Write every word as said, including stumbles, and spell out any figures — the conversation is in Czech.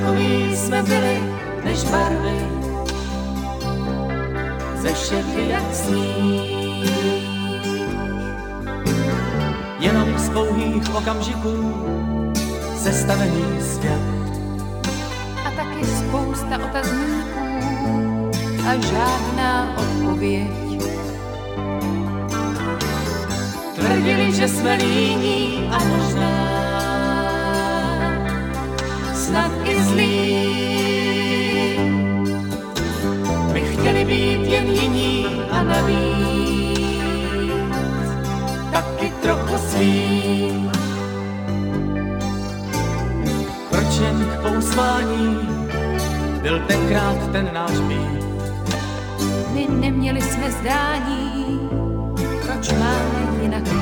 takový jsme byli, než barvy ze šedly jak sníh. Jenom z pouhých okamžiků sestavený svět. A taky spousta otazníků a žádná odpověď. Tvrdili, že jsme líní a možná snad i zlí. My chtěli být jen jiní a navíc taky trochu svý. Kročen k pousmání byl tenkrát ten náš být. My neměli jsme zdání, proč máme jinak